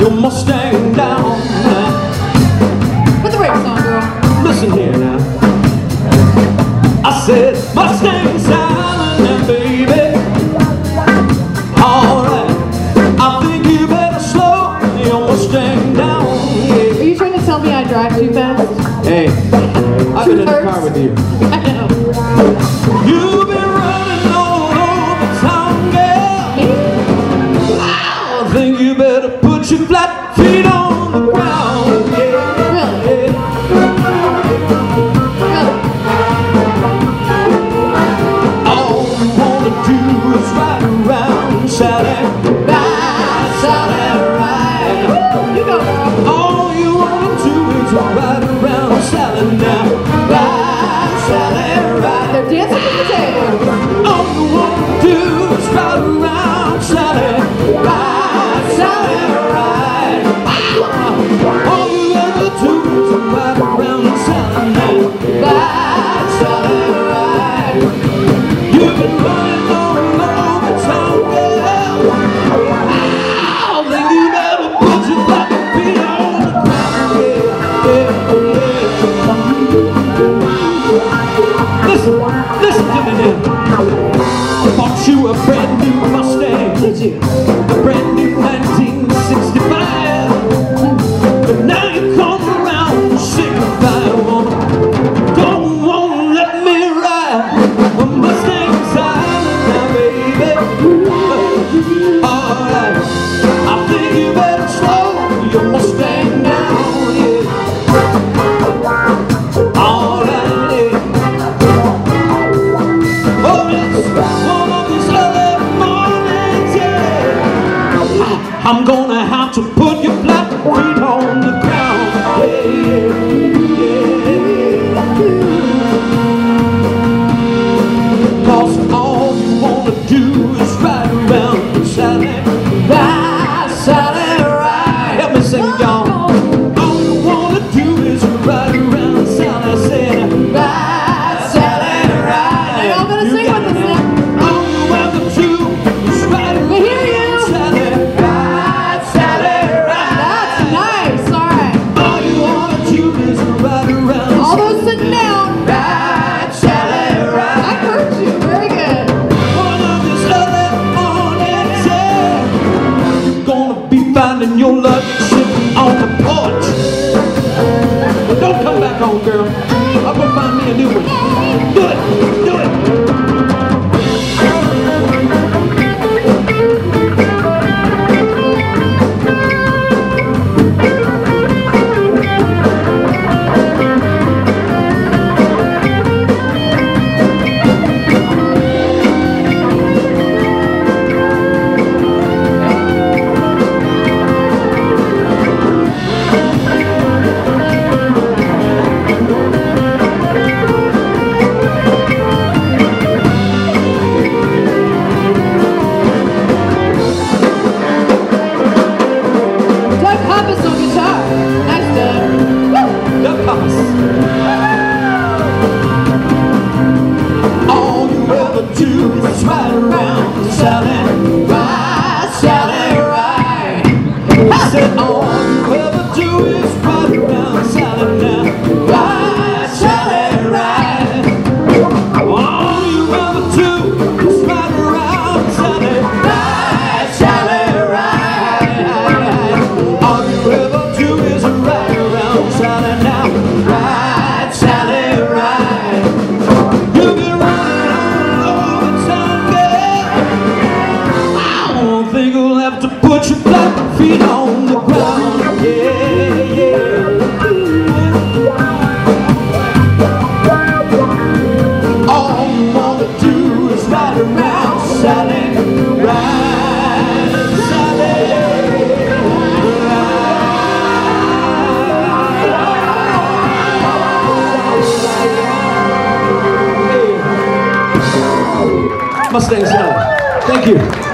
your Mustang down. Put the brakes on, girl. Listen here now. I said Mustang silent now, baby. Alright, I think you better slow your Mustang down. Are you trying to tell me I drive too fast? Hey, I've been in the car with you. I know. You've been running all over town, girl. I think you better put your flat feet on the ground. Yeah. Really? All you wanna do is ride around, Sally. Ride, Sally, ride. You go, girl. All you wanna do is ride around, Sally now. Ride, Sally, ride. They're dancing with the tails. All you wanna do is ride around, Sally. Ride, Sally, ride. All you ever do is ride around, Sally now. Ride, Sally, ride. You've been running all over town, girl. I think you better put your flat feet on the ground. Listen to me now. Bought you a brand new Mustang. Did you? A brand new 1965. But now you come around and signify, woman. Don't wanna let me ride a Mustang silent now, baby. Alright, I think you better slow your Mustang down, yeah. Alright, yeah. Oh, it's one of these early mornings, yeah. I'm gonna have to put your flat feet on the ground, yeah, yeah, yeah. 'Cause all you wanna do is ride around, Sally. Ride, Sally, ride. Help me sing, y'all. All you wanna do is ride around, Sally. I said, ride, Sally, ride. They're all gonna sing with us now. All you ever do is ride around, We hear you. Sally. Ride, Sally, ride. That's nice. All right. All you wanna do is ride around, All those sitting down. ride, Sally, ride. I heard you. Very good. One of these early mornings, yeah. You're gonna be finding your luggage sitting on the porch. But don't come back home, girl. I'll go find me a new one. Do it, do it. Doug Hoppus on guitar. Nice, Doug. Woo! Duck House. All you ever do is ride around, Sally. Ride, Sally, ride. I said all you ever do is ride around, Sally now. Ride, Sally, ride. All you ever do is ride around, Sally. Ride, Sally, ride. All you ever do is ride around, Sally now. Ride, Sally, ride. You've been running all over town, girl. I don't think you'll have to put your flat feet on the ground, yeah, yeah. All you wanna do is ride around, Sally. Ride, Sally, ride. Mustang Sally. Thank you.